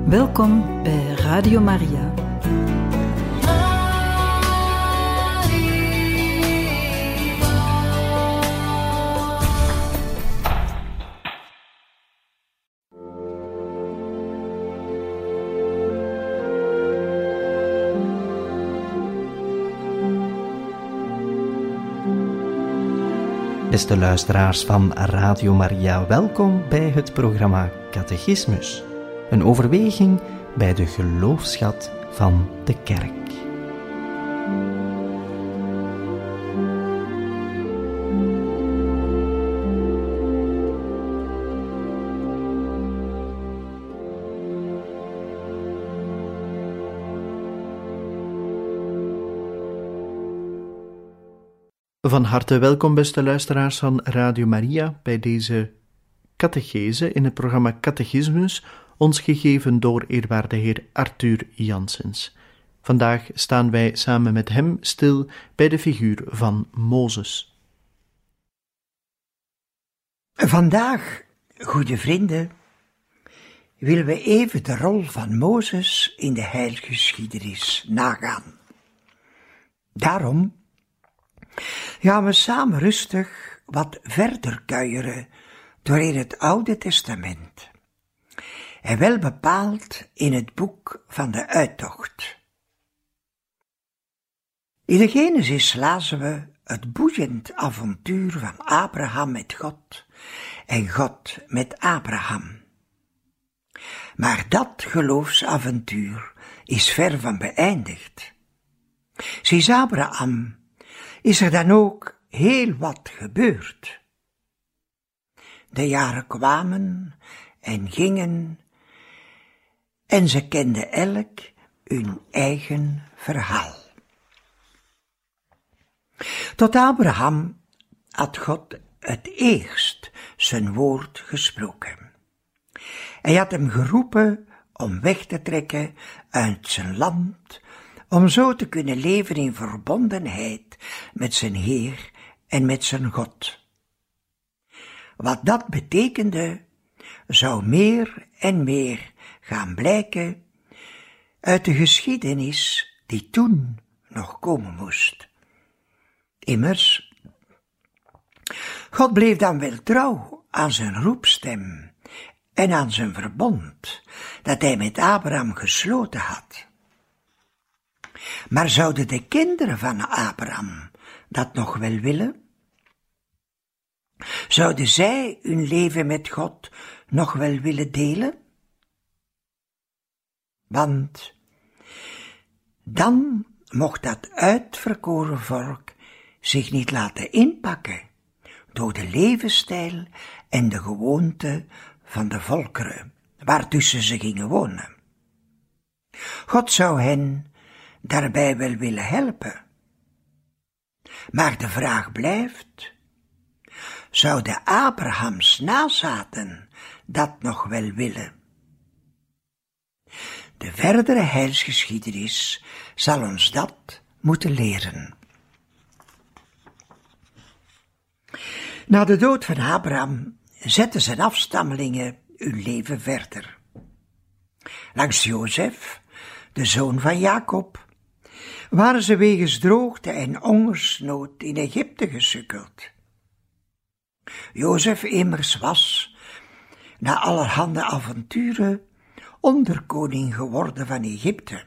Welkom bij Radio Maria. Beste luisteraars van Radio Maria, welkom bij het programma Catechismus. Een overweging bij de geloofsschat van de Kerk. Van harte welkom, beste luisteraars van Radio Maria, bij deze catechese in het programma Catechismus, ons gegeven door eerwaarde heer Arthur Janssens. Vandaag staan wij samen met hem stil bij de figuur van Mozes. Vandaag, goede vrienden, willen we even de rol van Mozes in de heilsgeschiedenis nagaan. Daarom gaan we samen rustig wat verder kuieren door in het Oude Testament. En wel bepaald in het boek van de Uittocht. In de Genesis lazen we het boeiend avontuur van Abraham met God en God met Abraham. Maar dat geloofsavontuur is ver van beëindigd. Sinds Abraham is er dan ook heel wat gebeurd. De jaren kwamen en gingen en ze kenden elk hun eigen verhaal. Tot Abraham had God het eerst zijn woord gesproken. Hij had hem geroepen om weg te trekken uit zijn land, om zo te kunnen leven in verbondenheid met zijn Heer en met zijn God. Wat dat betekende, zou meer en meer gaan blijken uit de geschiedenis die toen nog komen moest. Immers, God bleef dan wel trouw aan zijn roepstem en aan zijn verbond dat hij met Abraham gesloten had. Maar zouden de kinderen van Abraham dat nog wel willen? Zouden zij hun leven met God nog wel willen delen? Want dan mocht dat uitverkoren volk zich niet laten inpakken door de levensstijl en de gewoonte van de volkeren waartussen ze gingen wonen. God zou hen daarbij wel willen helpen. Maar de vraag blijft, zouden Abrahams nazaten dat nog wel willen? De verdere heilsgeschiedenis zal ons dat moeten leren. Na de dood van Abraham zetten zijn afstammelingen hun leven verder. Langs Jozef, de zoon van Jacob, waren ze wegens droogte en hongersnood in Egypte gesukkeld. Jozef immers was, na allerhande avonturen, onderkoning geworden van Egypte.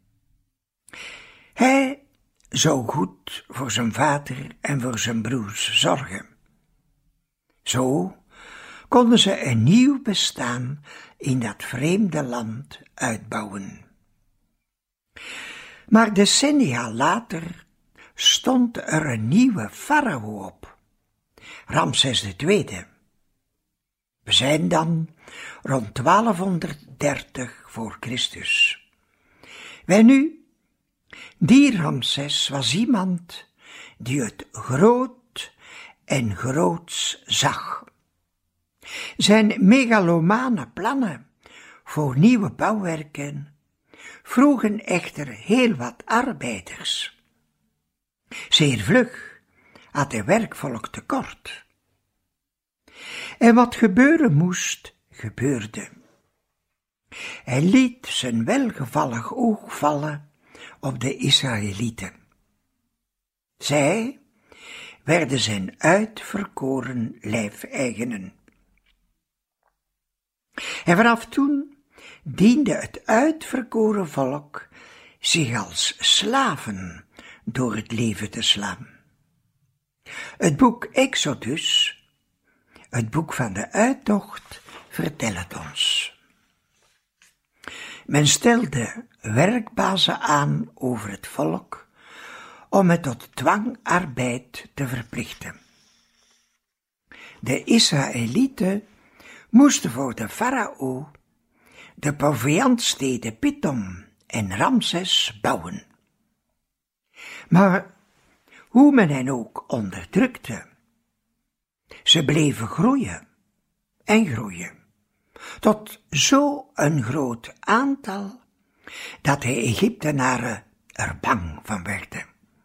Hij zou goed voor zijn vader en voor zijn broers zorgen. Zo konden ze een nieuw bestaan in dat vreemde land uitbouwen. Maar decennia later stond er een nieuwe farao op, Ramses II. We zijn dan rond 1230 voor Christus. Welnu, die Ramses was iemand die het groot en groots zag. Zijn megalomane plannen voor nieuwe bouwwerken vroegen echter heel wat arbeiders. Zeer vlug had hij werkvolk tekort. En wat gebeuren moest, gebeurde. Hij liet zijn welgevallig oog vallen op de Israëlieten. Zij werden zijn uitverkoren lijfeigenen. En vanaf toen diende het uitverkoren volk zich als slaven door het leven te slaan. Het boek Exodus, het boek van de uittocht, vertelt het ons. Men stelde werkbazen aan over het volk om het tot dwangarbeid te verplichten. De Israëlieten moesten voor de farao de proviantsteden Pithom en Ramses bouwen. Maar hoe men hen ook onderdrukte, ze bleven groeien en groeien, tot zo'n groot aantal, dat de Egyptenaren er bang van werden.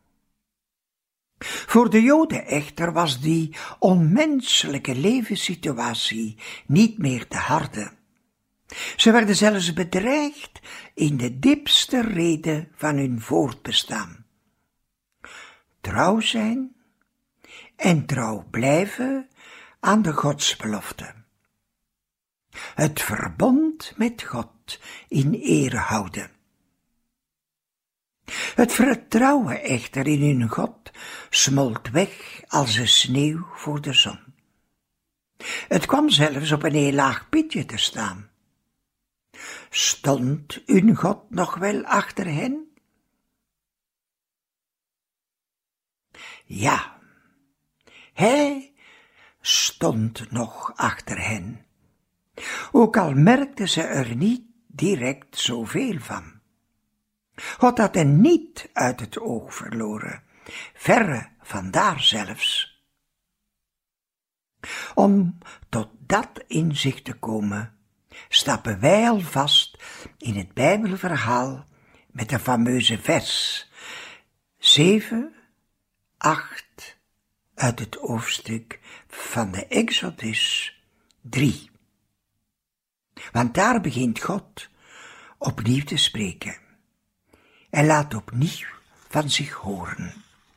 Voor de Joden echter was die onmenselijke levenssituatie niet meer te harde. Ze werden zelfs bedreigd in de diepste reden van hun voortbestaan. Trouw zijn en trouw blijven aan de godsbelofte. Het verbond met God in ere houden. Het vertrouwen echter in hun God smolt weg als de sneeuw voor de zon. Het kwam zelfs op een heel laag pitje te staan. Stond hun God nog wel achter hen? Ja, hij stond nog achter hen, ook al merkten ze er niet direct zoveel van. God had hen niet uit het oog verloren, verre vandaar zelfs. Om tot dat inzicht te komen, stappen wij alvast in het Bijbelverhaal met de fameuze vers 7, 8 uit het hoofdstuk van de Exodus 3. Want daar begint God opnieuw te spreken. Hij laat opnieuw van zich horen.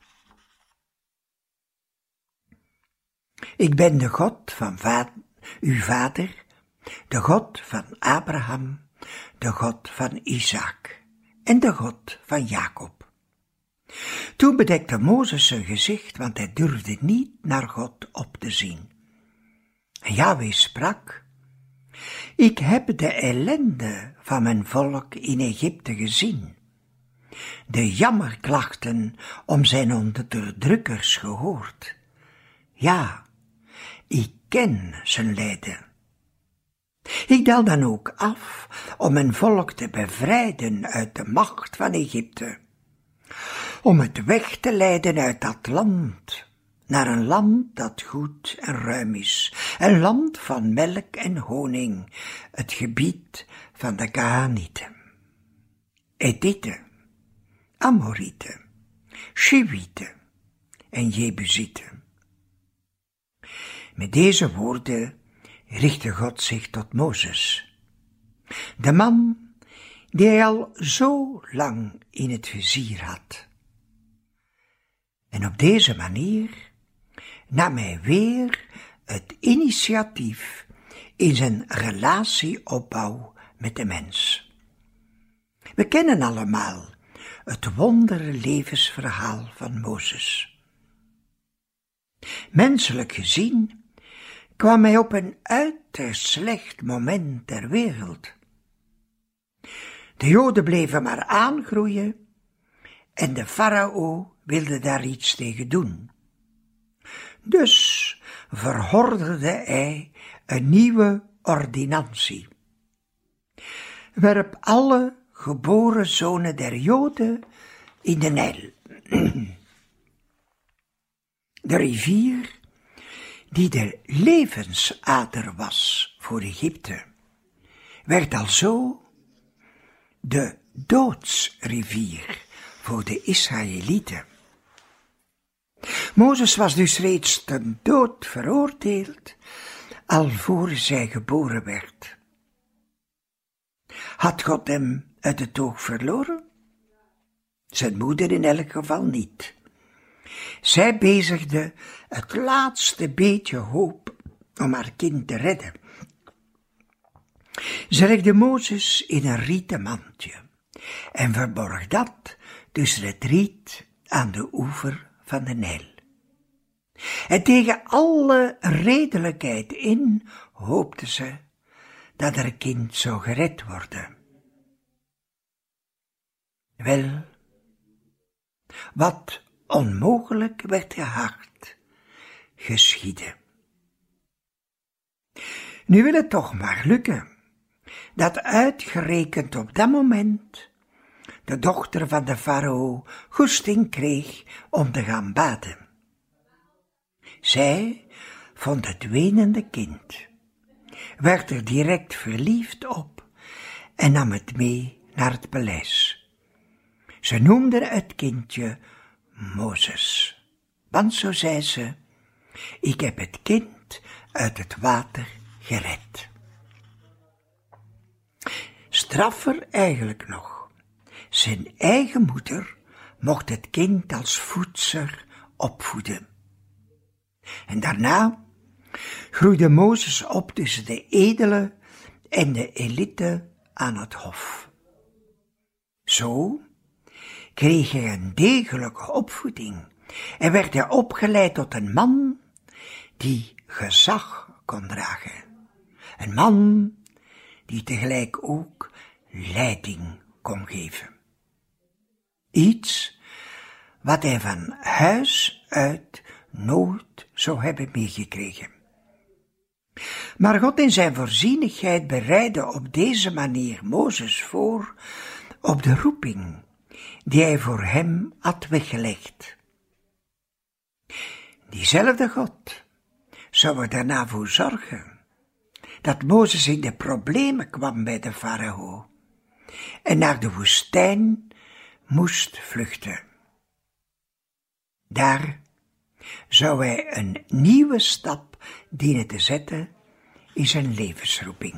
Ik ben de God van uw vader, de God van Abraham, de God van Isaac en de God van Jacob. Toen bedekte Mozes zijn gezicht, want hij durfde niet naar God op te zien. En Yahweh sprak: Ik heb de ellende van mijn volk in Egypte gezien, de jammerklachten om zijn onderdrukkers gehoord. Ja, ik ken zijn lijden. Ik daal dan ook af om mijn volk te bevrijden uit de macht van Egypte, om het weg te leiden uit dat land, naar een land dat goed en ruim is, een land van melk en honing, het gebied van de Kanaanieten, Hethieten, Amorieten, Shiwieten en Jebusieten. Met deze woorden richtte God zich tot Mozes, de man die hij al zo lang in het vizier had. En op deze manier nam hij weer het initiatief in zijn relatieopbouw met de mens. We kennen allemaal het wonderlevensverhaal van Mozes. Menselijk gezien kwam hij op een uiterst slecht moment ter wereld. De Joden bleven maar aangroeien en de farao wilde daar iets tegen doen. Dus verordende hij een nieuwe ordinantie. Werp alle geboren zonen der Joden in de Nijl. De rivier die de levensader was voor Egypte, werd alzo de doodsrivier voor de Israëlieten. Mozes was dus reeds ten dood veroordeeld, alvorens hij geboren werd. Had God hem uit het oog verloren? Zijn moeder in elk geval niet. Zij bezigde het laatste beetje hoop om haar kind te redden. Ze legde Mozes in een rieten mandje en verborg dat tussen het riet aan de oever van de Nijl. En tegen alle redelijkheid in hoopte ze dat haar kind zou gered worden. Wel, wat onmogelijk werd gehacht, geschiedde. Nu wil het toch maar lukken, dat uitgerekend op dat moment de dochter van de farao goesting kreeg om te gaan baden. Zij vond het wenende kind, werd er direct verliefd op en nam het mee naar het paleis. Ze noemde het kindje Mozes, want zo zei ze, ik heb het kind uit het water gered. Straffer eigenlijk nog, zijn eigen moeder mocht het kind als voedster opvoeden. En daarna groeide Mozes op tussen de edelen en de elite aan het hof. Zo kreeg hij een degelijke opvoeding en werd hij opgeleid tot een man die gezag kon dragen. Een man die tegelijk ook leiding kon geven. Iets wat hij van huis uit nooit zou hebben meegekregen. Maar God in zijn voorzienigheid bereidde op deze manier Mozes voor op de roeping die hij voor hem had weggelegd. Diezelfde God zou er daarna voor zorgen dat Mozes in de problemen kwam bij de farao en naar de woestijn moest vluchten. Daar zou hij een nieuwe stap dienen te zetten in zijn levensroeping.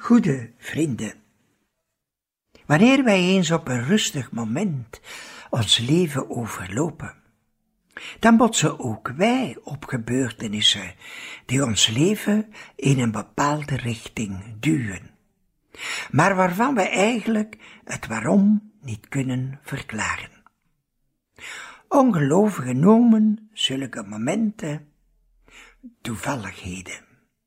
Goede vrienden, wanneer wij eens op een rustig moment ons leven overlopen, dan botsen ook wij op gebeurtenissen die ons leven in een bepaalde richting duwen, maar waarvan we eigenlijk het waarom niet kunnen verklaren. Ongelovigen noemen zulke momenten toevalligheden.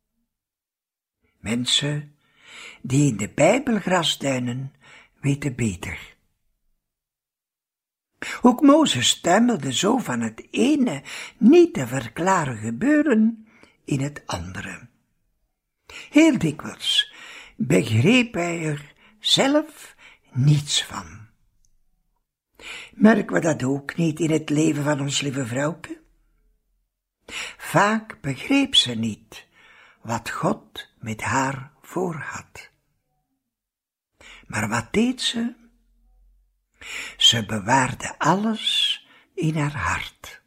Mensen die in de Bijbel grasduinen weten beter. Ook Mozes tuimelde zo van het ene niet te verklaren gebeuren in het andere. Heel dikwijls begreep hij er zelf niets van. Merken we dat ook niet in het leven van ons lieve vrouwke? Vaak begreep ze niet wat God met haar voor had. Maar wat deed ze? Ze bewaarde alles in haar hart.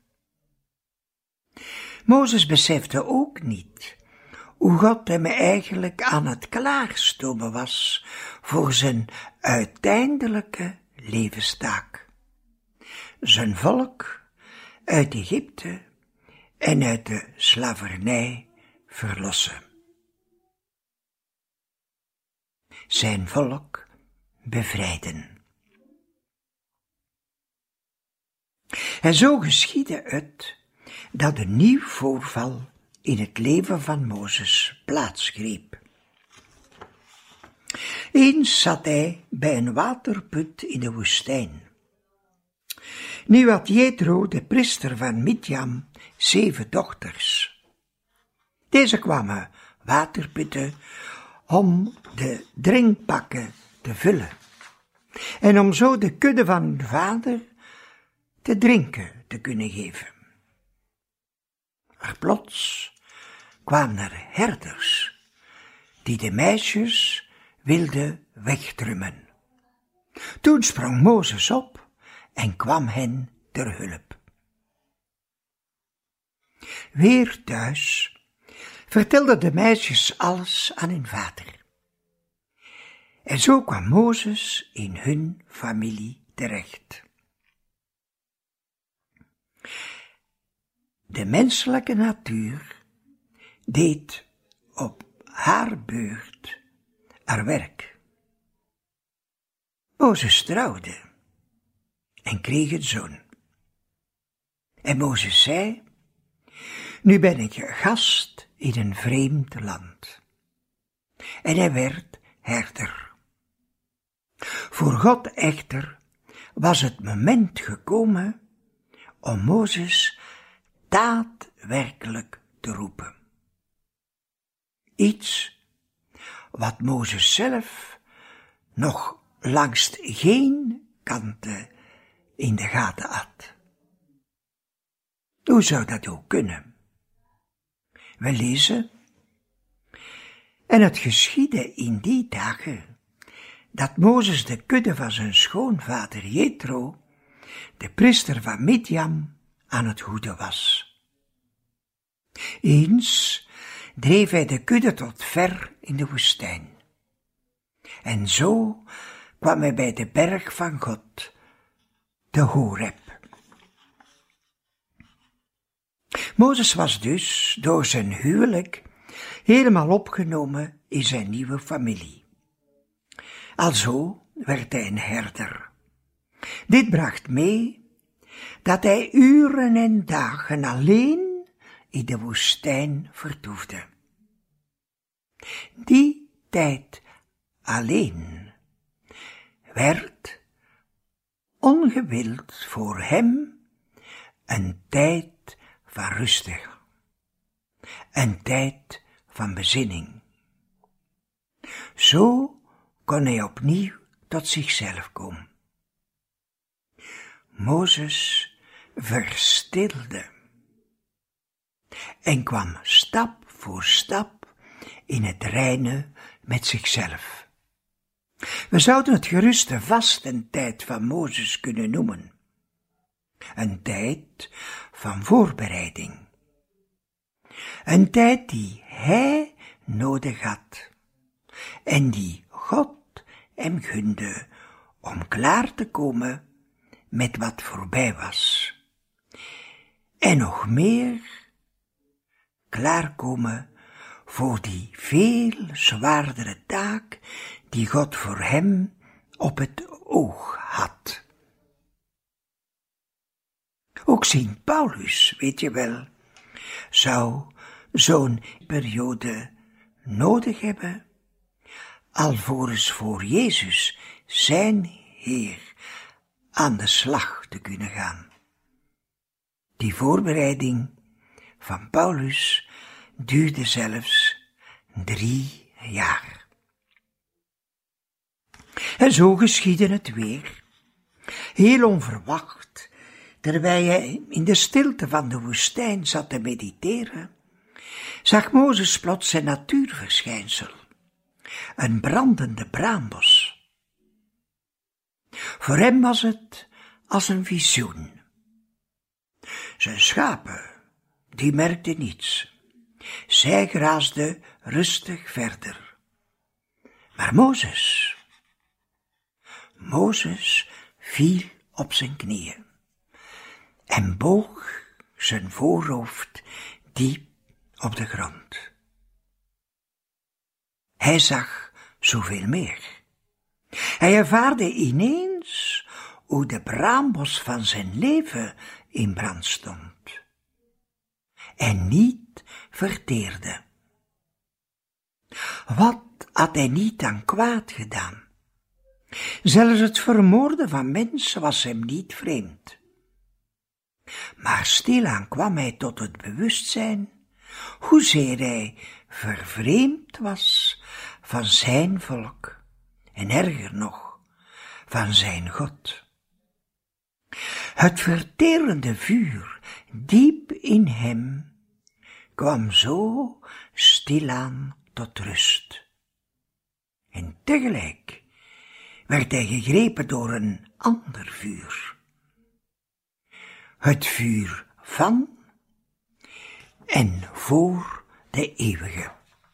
Mozes besefte ook niet hoe God hem eigenlijk aan het klaarstomen was voor zijn uiteindelijke levenstaak. Zijn volk uit Egypte en uit de slavernij verlossen. Zijn volk bevrijden. En zo geschiedde het dat een nieuw voorval in het leven van Mozes plaatsgreep. Eens zat hij bij een waterput in de woestijn. Nu had Jethro, de priester van Midjam, 7 dochters. Deze kwamen waterputten om de drinkpakken te vullen en om zo de kudde van hun vader te drinken te kunnen geven. Maar plots kwamen er herders die de meisjes wilden wegdrummen. Toen sprong Mozes op en kwam hen ter hulp. Weer thuis vertelden de meisjes alles aan hun vader. En zo kwam Mozes in hun familie terecht. De menselijke natuur deed op haar beurt haar werk. Mozes trouwde en kreeg een zoon. En Mozes zei: nu ben ik gast in een vreemd land. En hij werd herder. Voor God echter was het moment gekomen om Mozes daadwerkelijk te roepen. Iets wat Mozes zelf nog langs geen kanten in de gaten had. Hoe zou dat ook kunnen? We lezen: en het geschiedde in die dagen dat Mozes de kudde van zijn schoonvader Jethro, de priester van Midjam, aan het hoeden was. Eens dreef hij de kudde tot ver in de woestijn. En zo kwam hij bij de berg van God, de Horeb. Mozes was dus door zijn huwelijk helemaal opgenomen in zijn nieuwe familie. Alzo werd hij een herder. Dit bracht mee dat hij uren en dagen alleen in de woestijn vertoefde. Die tijd alleen werd ongewild voor hem een tijd van rustig, een tijd van bezinning. Zo kon hij opnieuw tot zichzelf komen. Mozes verstilde en kwam stap voor stap in het reine met zichzelf. We zouden het gerust de vastentijd van Mozes kunnen noemen. Een tijd van voorbereiding. Een tijd die hij nodig had. en die God hem gunde om klaar te komen met wat voorbij was. En nog meer klaarkomen voor die veel zwaardere taak die God voor hem op het oog had. Ook Sint Paulus, weet je wel, zou zo'n periode nodig hebben, alvorens voor Jezus, zijn Heer, aan de slag te kunnen gaan. Die voorbereiding van Paulus duurde zelfs 3 jaar. En zo geschiedde het weer. Heel onverwacht, terwijl hij in de stilte van de woestijn zat te mediteren, zag Mozes plots een natuurverschijnsel, een brandende braambos. Voor hem was het als een visioen. Zijn schapen, die merkten niets. Zij graasden rustig verder. Maar Mozes viel op zijn knieën en boog zijn voorhoofd diep op de grond. Hij zag zoveel meer. Hij ervaarde ineens hoe de braambos van zijn leven in brand stond en niet verteerde. Wat had hij niet aan kwaad gedaan? Zelfs het vermoorden van mensen was hem niet vreemd. Maar stilaan kwam hij tot het bewustzijn hoezeer hij vervreemd was van zijn volk en erger nog, van zijn God. Het verterende vuur diep in hem kwam zo stilaan tot rust. En tegelijk werd hij gegrepen door een ander vuur. Het vuur van en voor de eeuwige.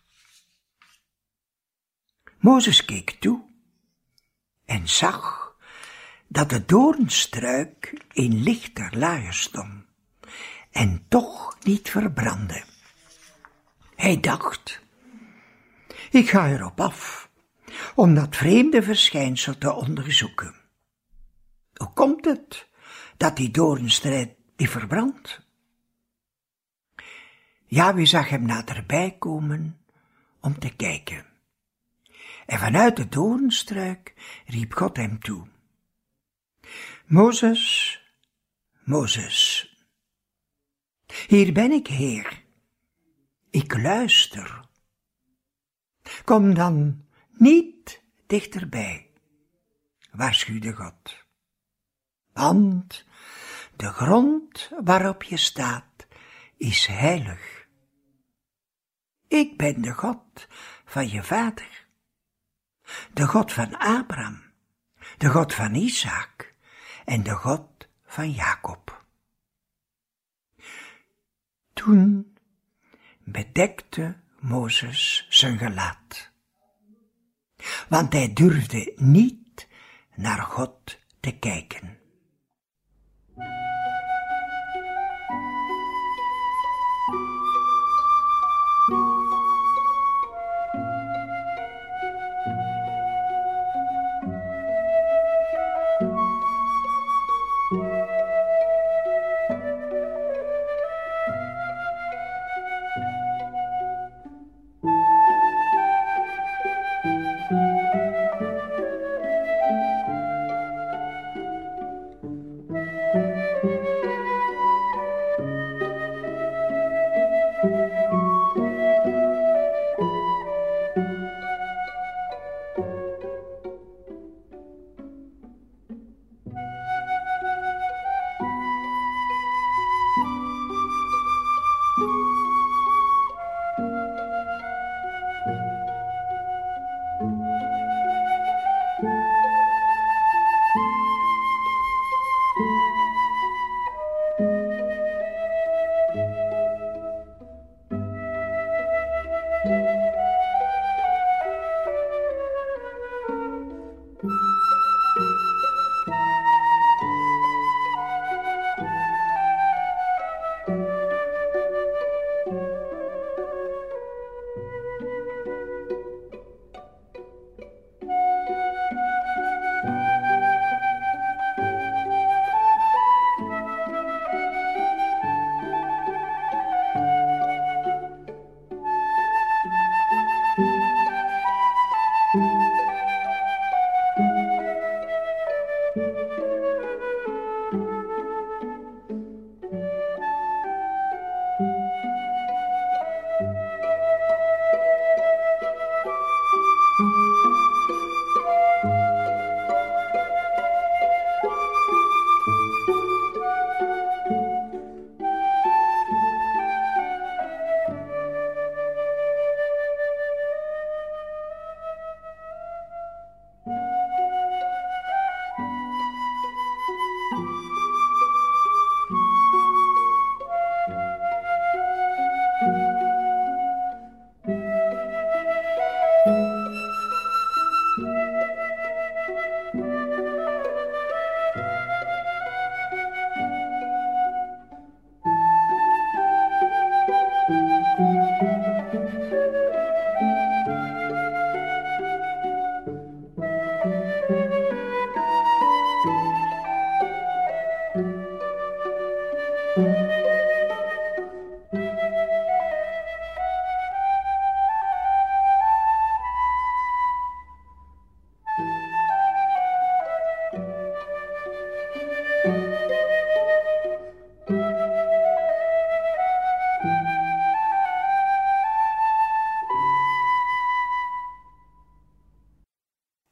Mozes keek toe en zag dat de doornstruik in lichterlaaie stond en toch niet verbrandde. Hij dacht, ik ga erop af om dat vreemde verschijnsel te onderzoeken. Hoe komt het dat die doornstruik die verbrandt? Jahwe zag hem naderbij komen om te kijken. En vanuit de doornstruik riep God hem toe. Mozes, Mozes. Hier ben ik, Heer. Ik luister. Kom dan niet dichterbij, waarschuwde God. Want de grond waarop je staat is heilig. Ik ben de God van je vader, de God van Abraham, de God van Isaac en de God van Jacob. Toen bedekte Mozes zijn gelaat, want hij durfde niet naar God te kijken.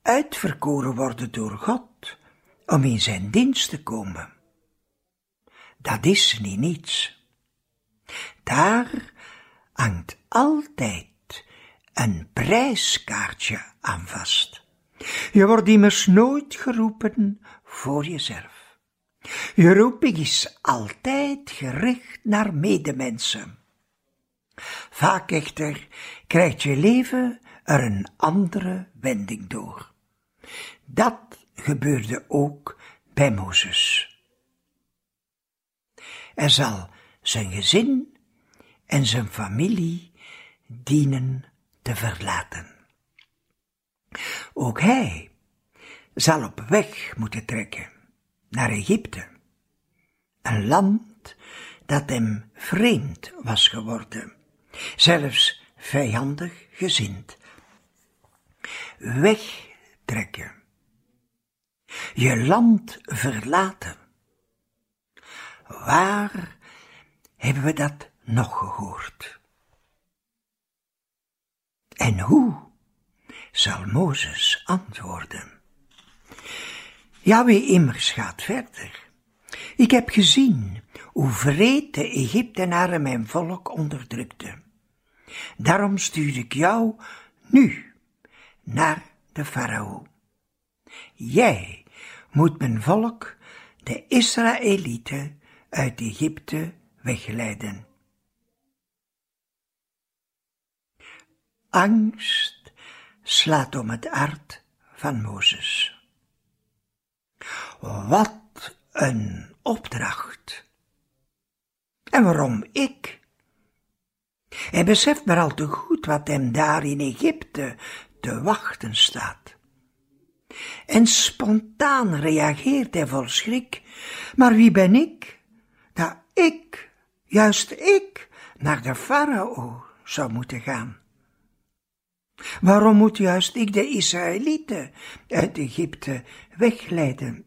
uitverkoren worden door God om in zijn dienst te komen. Dat is niet niets. Daar hangt altijd een prijskaartje aan vast. Je wordt immers nooit geroepen voor jezelf. Je roeping is altijd gericht naar medemensen. Vaak echter krijgt je leven er een andere wending door. Dat gebeurde ook bij Mozes. Hij zal zijn gezin en zijn familie dienen te verlaten. Ook hij zal op weg moeten trekken naar Egypte, een land dat hem vreemd was geworden, zelfs vijandig gezind. Wegtrekken, je land verlaten. Waar hebben we dat nog gehoord? En hoe zal Mozes antwoorden? Yahweh immers gaat verder. Ik heb gezien hoe wreed de Egyptenaren mijn volk onderdrukten. Daarom stuur ik jou nu naar de farao. Jij moet mijn volk, de Israëlieten, uit Egypte wegleiden. Angst slaat om het hart van Mozes. Wat een opdracht! En waarom ik? Hij beseft maar al te goed wat hem daar in Egypte te wachten staat. En spontaan reageert hij vol schrik. Maar wie ben ik? Dat ik, juist ik, naar de farao zou moeten gaan. Waarom moet juist ik de Israëlieten uit Egypte wegleiden?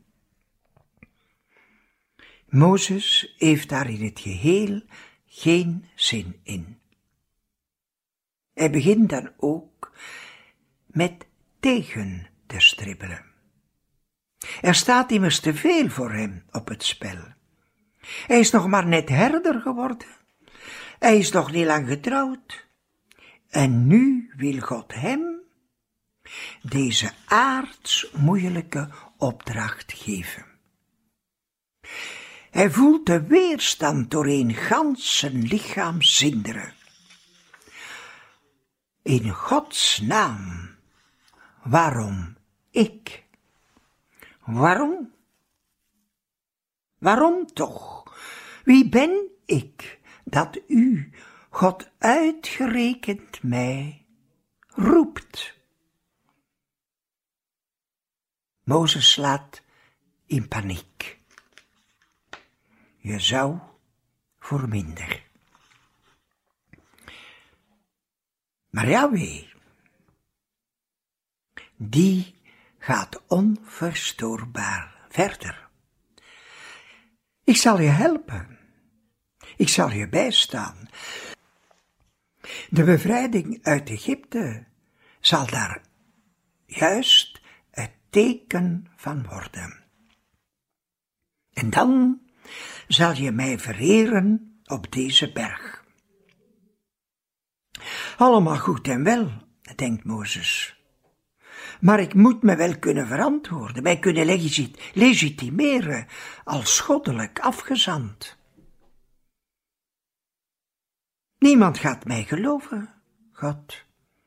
Mozes heeft daar in het geheel geen zin in. Hij begint dan ook met tegen te stribbelen. Er staat immers te veel voor hem op het spel. Hij is nog maar net herder geworden. Hij is nog niet lang getrouwd. En nu wil God hem deze aards moeilijke opdracht geven. Hij voelt de weerstand doorheen gans zijn lichaam zinderen. In Gods naam, waarom ik? Waarom? Waarom toch? Wie ben ik dat u, God uitgerekend mij, roept? Mozes slaat in paniek. Je zou voor minder. Maar Yahweh, die gaat onverstoorbaar verder. Ik zal je helpen. Ik zal je bijstaan. De bevrijding uit Egypte zal daar juist het teken van worden. En dan zal je mij vereren op deze berg. Allemaal goed en wel, denkt Mozes. Maar ik moet me wel kunnen verantwoorden, mij kunnen legitimeren als goddelijk afgezant. Niemand gaat mij geloven, God.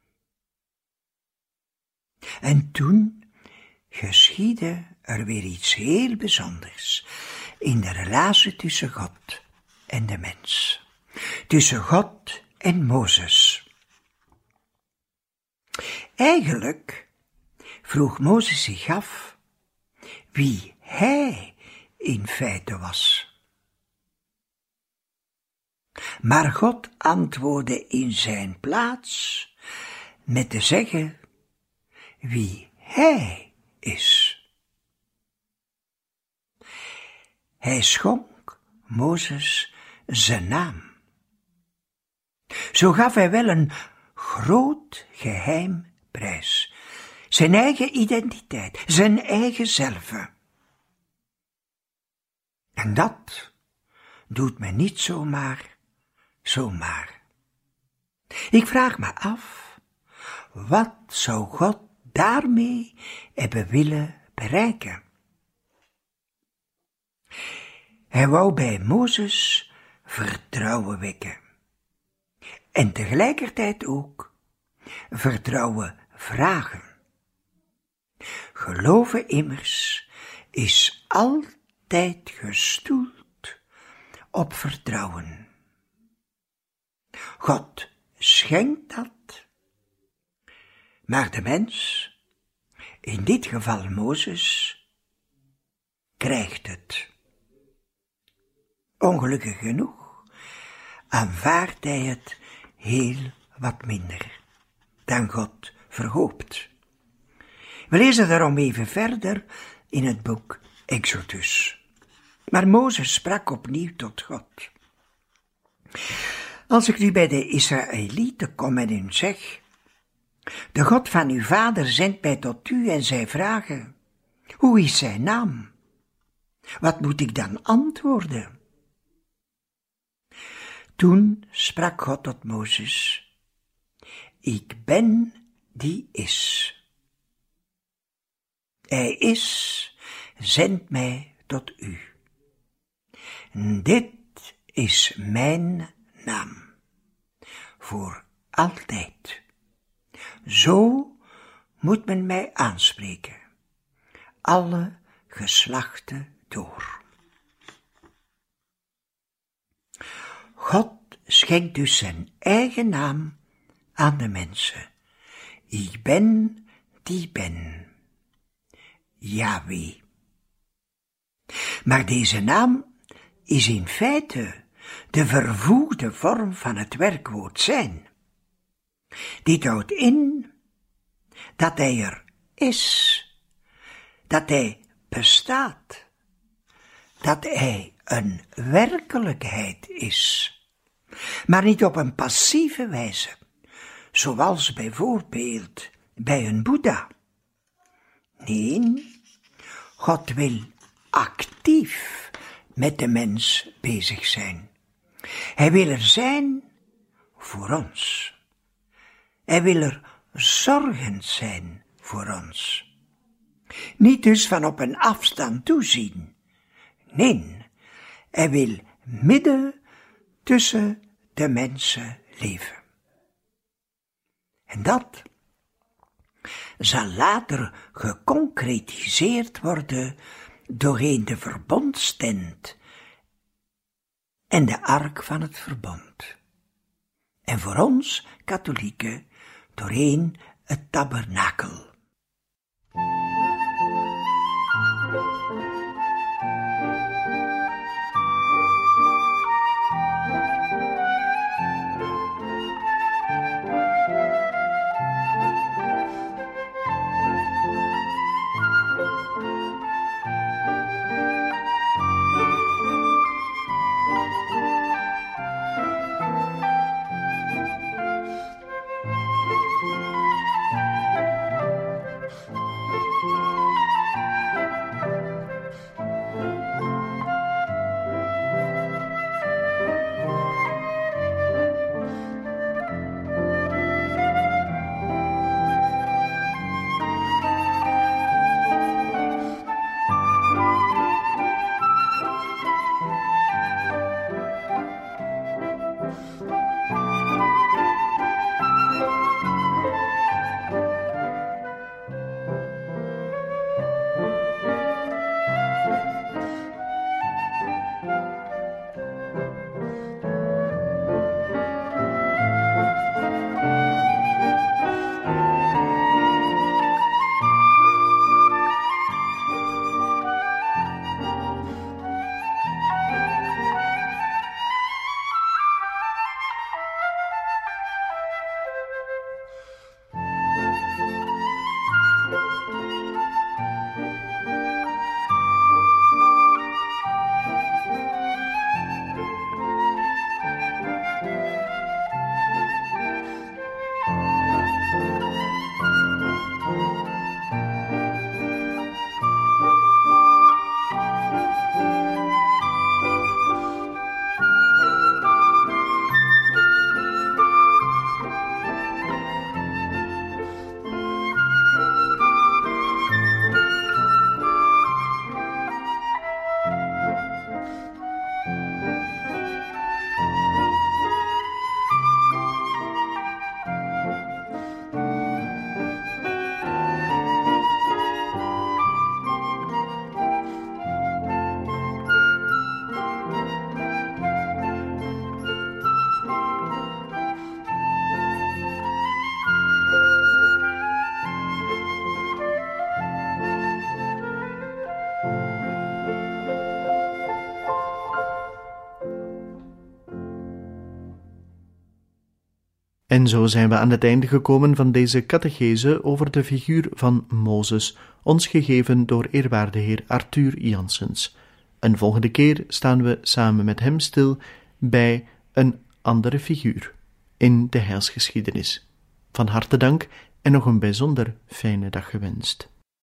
En toen geschiedde er weer iets heel bijzonders in de relatie tussen God en de mens. Tussen God en Mozes. Eigenlijk vroeg Mozes zich af wie hij in feite was. Maar God antwoordde in zijn plaats met te zeggen wie hij is. Hij schonk Mozes zijn naam. Zo gaf hij wel een groot geheim prijs. Zijn eigen identiteit, zijn eigen zelve. En dat doet men niet zomaar. Ik vraag me af, wat zou God daarmee hebben willen bereiken? Hij wou bij Mozes vertrouwen wekken. En tegelijkertijd ook vertrouwen vragen. Geloven immers is altijd gestoeld op vertrouwen. God schenkt dat, maar de mens, in dit geval Mozes, krijgt het. Ongelukkig genoeg aanvaardt hij het heel wat minder dan God verhoopt. We lezen daarom even verder in het boek Exodus. Maar Mozes sprak opnieuw tot God. Als ik nu bij de Israëlieten kom en hun zeg, de God van uw vader zendt mij tot u en zij vragen, hoe is zijn naam? Wat moet ik dan antwoorden? Toen sprak God tot Mozes, ik ben die is. Hij is, zendt mij tot u. Dit is mijn naam, voor altijd. Zo moet men mij aanspreken, alle geslachten door. God schenkt dus zijn eigen naam aan de mensen. Ik ben die ben. Yahweh. Maar deze naam is in feite de vervoegde vorm van het werkwoord zijn. Dit houdt in dat hij er is, dat hij bestaat, dat hij een werkelijkheid is, maar niet op een passieve wijze, zoals bijvoorbeeld bij een Boeddha. Nee, God wil actief met de mens bezig zijn. Hij wil er zijn voor ons. Hij wil er zorgend zijn voor ons. Niet dus van op een afstand toezien. Nee, hij wil midden tussen de mensen leven. En dat zal later geconcretiseerd worden doorheen de verbondstent en de ark van het verbond. En voor ons, katholieken, doorheen het tabernakel. En zo zijn we aan het einde gekomen van deze catechese over de figuur van Mozes, ons gegeven door eerwaarde heer Arthur Janssens. Een volgende keer staan we samen met hem stil bij een andere figuur in de heilsgeschiedenis. Van harte dank en nog een bijzonder fijne dag gewenst.